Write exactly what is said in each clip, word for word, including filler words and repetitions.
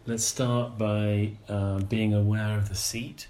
Let's start by uh, being aware of the seat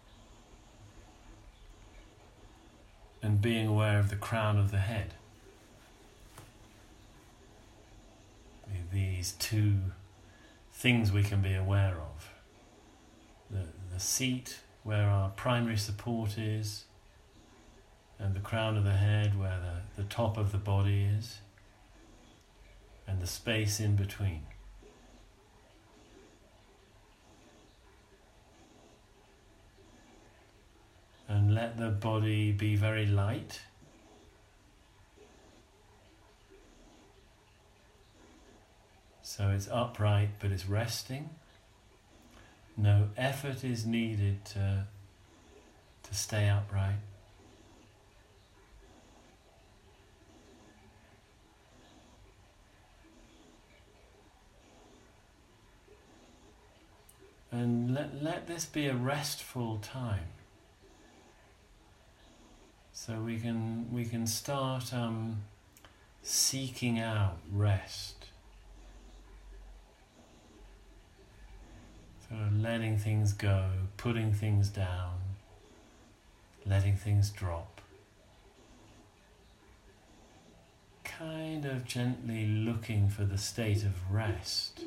and being aware of the crown of the head. These two things we can be aware of. The, the seat where our primary support is, and the crown of the head where the, the top of the body is, and the space in between. And let the body be very light. So it's upright, but it's resting. No effort is needed to, to stay upright. And let, let this be a restful time. So we can we can start um, seeking out rest. Sort of letting things go, putting things down, letting things drop. Kind of gently looking for the state of rest.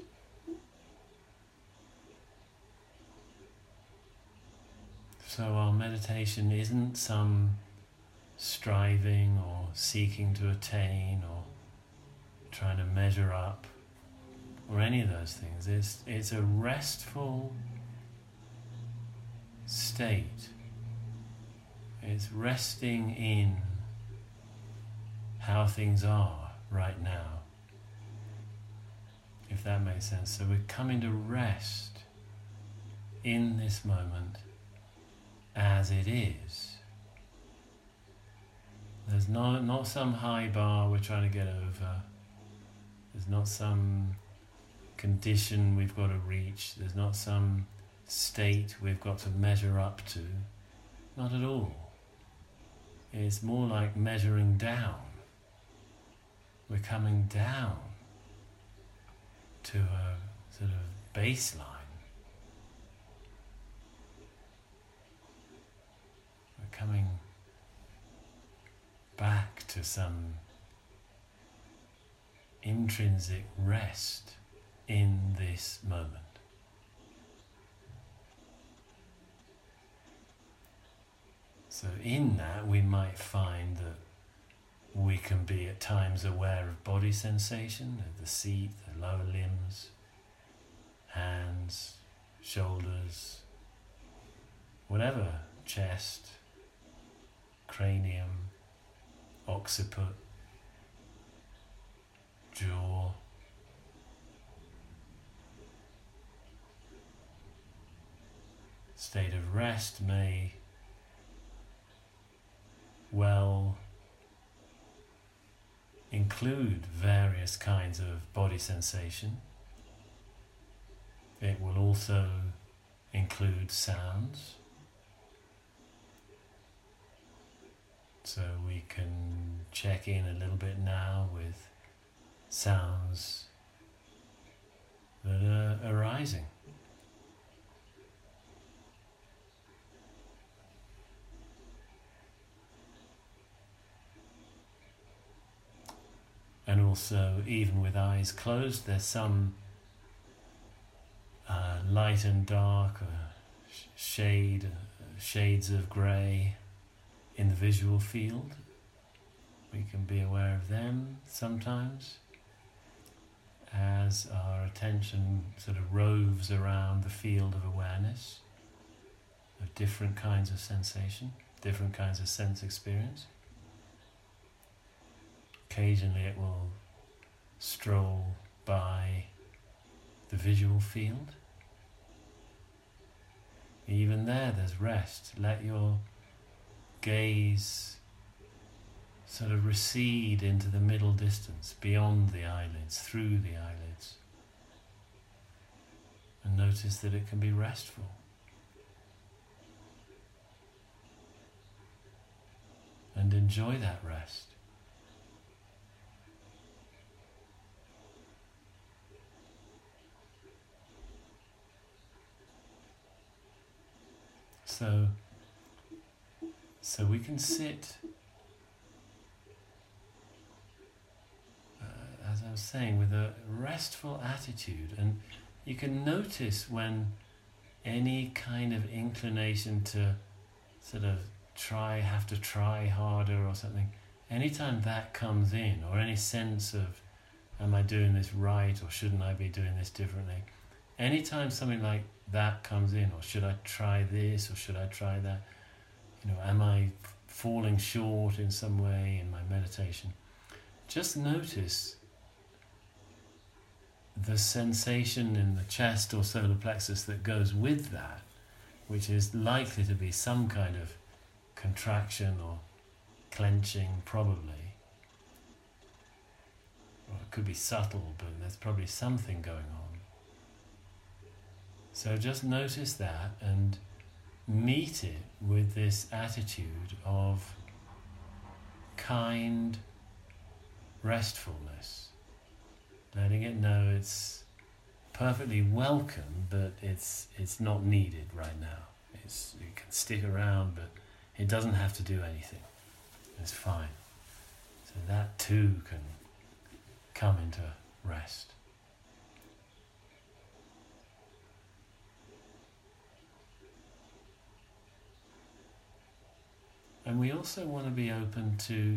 So our meditation isn't some striving or seeking to attain or trying to measure up or any of those things. It's, it's a restful state. It's resting in how things are right now, if that makes sense. So we're coming to rest in this moment as it is. There's not, not some high bar we're trying to get over. There's not some condition we've got to reach. There's not some state we've got to measure up to. Not at all. It's more like measuring down. We're coming down to a sort of baseline. We're coming back to some intrinsic rest in this moment. So in that we might find that we can be at times aware of body sensation, of the seat, the lower limbs, hands, shoulders, whatever, chest, cranium, occiput, jaw. State of rest may well include various kinds of body sensation. It will also include sounds. So we can check in a little bit now with sounds that are arising. And also, even with eyes closed, there's some uh, light and dark, uh, sh- shade, uh, shades of grey in the visual field. We can be aware of them sometimes as our attention sort of roves around the field of awareness of different kinds of sensation, different kinds of sense experience. Occasionally it will stroll by the visual field. Even there, there's rest. Let your gaze sort of recede into the middle distance, beyond the eyelids, through the eyelids. And notice that it can be restful. And enjoy that rest. So, so we can sit, uh, as I was saying, with a restful attitude, and you can notice when any kind of inclination to sort of try, have to try harder or something, anytime that comes in, or any sense of, am I doing this right, or shouldn't I be doing this differently? Anytime something like that comes in, or should I try this, or should I try that? You know, am I falling short in some way in my meditation? Just notice the sensation in the chest or solar plexus that goes with that, which is likely to be some kind of contraction or clenching, probably. Or it could be subtle, but there's probably something going on. So just notice that and meet it with this attitude of kind restfulness, letting it know it's perfectly welcome, but it's it's not needed right now. It's, it can stick around, but it doesn't have to do anything. It's fine. So that too can come into rest. And we also want to be open to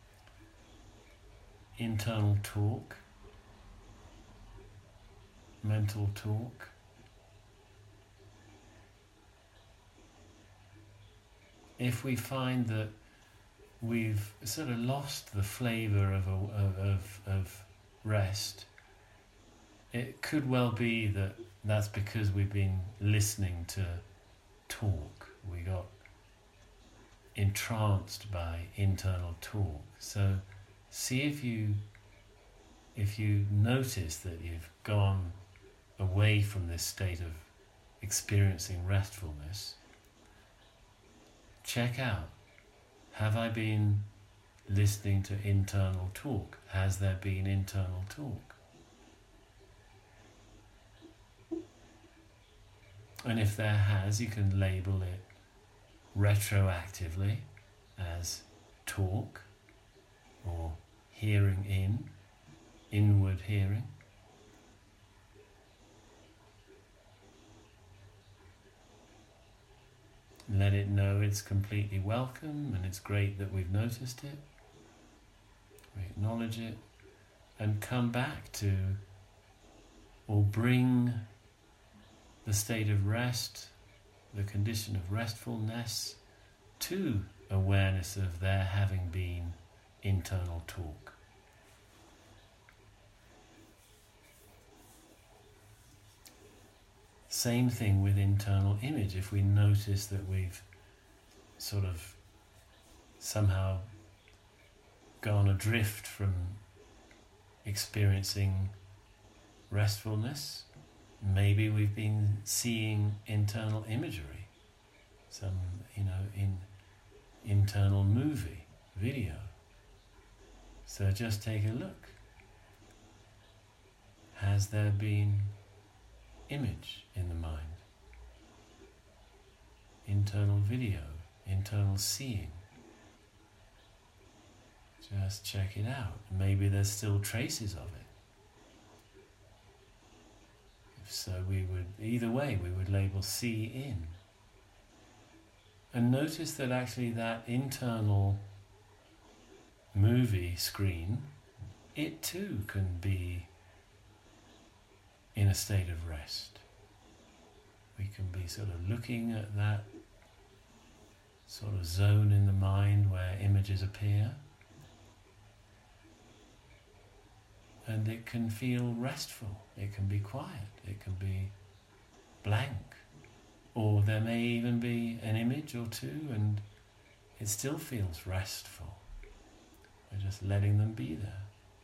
internal talk, mental talk. If we find that we've sort of lost the flavour of, a, of, of rest, it could well be that that's because we've been listening to talk. We got entranced by internal talk. So see if you if you notice that you've gone away from this state of experiencing restfulness, check out, have I been listening to internal talk? Has there been internal talk? And if there has, you can label it retroactively as talk or hearing in, inward hearing. Let it know it's completely welcome and it's great that we've noticed it. We acknowledge it and come back to, or bring the state of rest, the condition of restfulness, to awareness of there having been internal talk. Same thing with internal image. If we notice that we've sort of somehow gone adrift from experiencing restfulness, maybe we've been seeing internal imagery, some, you know, in internal movie, video. So just take a look. Has there been image in the mind? Internal video, internal seeing. Just check it out. Maybe there's still traces of it. If so, we would, either way, we would label see in. And notice that actually that internal movie screen, it too can be in a state of rest. We can be sort of looking at that sort of zone in the mind where images appear, and it can feel restful, it can be quiet, it can be blank, or there may even be an image or two and it still feels restful. We're just letting them be there.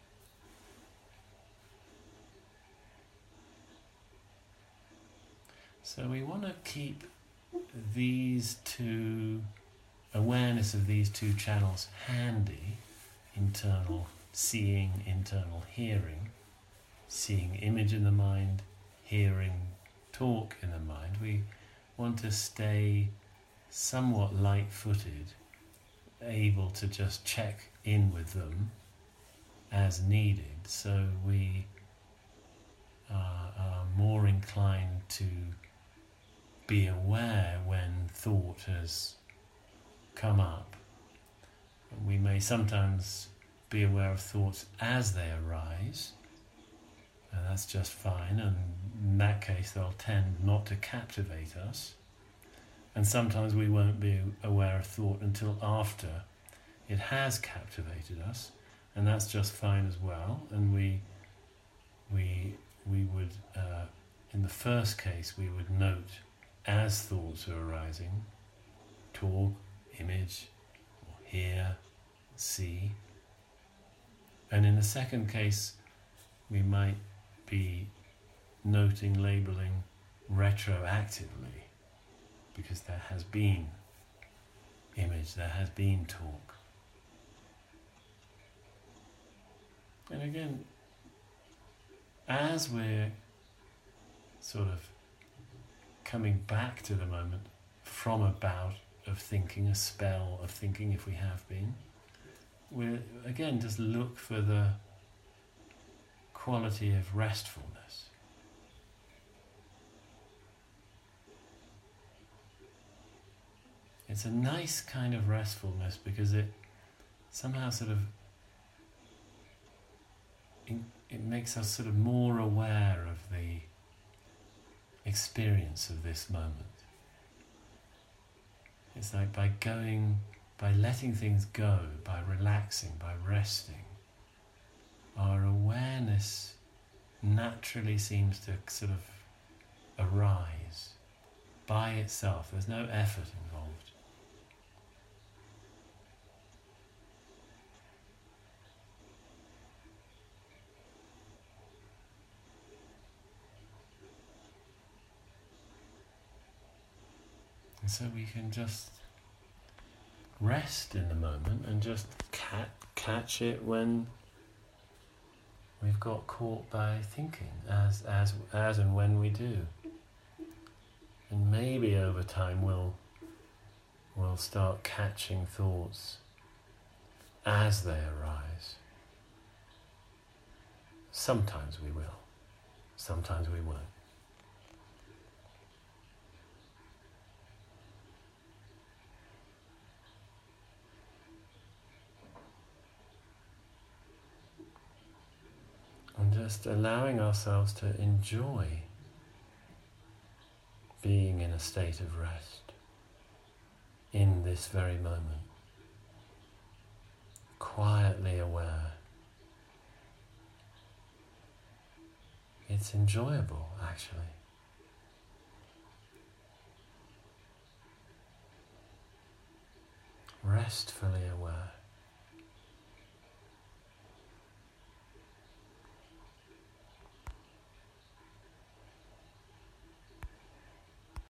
So we want to keep these two, awareness of these two channels handy, internal seeing, internal hearing, seeing image in the mind, hearing talk in the mind. We want to stay somewhat light-footed, able to just check in with them as needed, so we are, are more inclined to be aware when thought has come up. We may sometimes be aware of thoughts as they arise, and that's just fine, and in that case they'll tend not to captivate us. And sometimes we won't be aware of thought until after it has captivated us, and that's just fine as well. And we we we would, uh, in the first case, we would note as thoughts are arising, talk, image, or hear, see. And in the second case, we might be noting, labeling retroactively, because there has been image, there has been talk. And again, as we're sort of coming back to the moment from a bout of thinking, a spell of thinking if we have been, we'll again just look for the quality of restfulness. It's a nice kind of restfulness because it somehow sort of it makes us sort of more aware of the experience of this moment. It's like by going, by letting things go, by relaxing, by resting, our awareness naturally seems to sort of arise by itself. There's no effort involved. And so we can just rest in the moment and just ca- catch it when we've got caught by thinking, as as as and when we do. And maybe over time we'll we'll start catching thoughts as they arise. Sometimes we will, sometimes we won't. And just allowing ourselves to enjoy being in a state of rest in this very moment, quietly aware. It's enjoyable, actually. Restfully aware.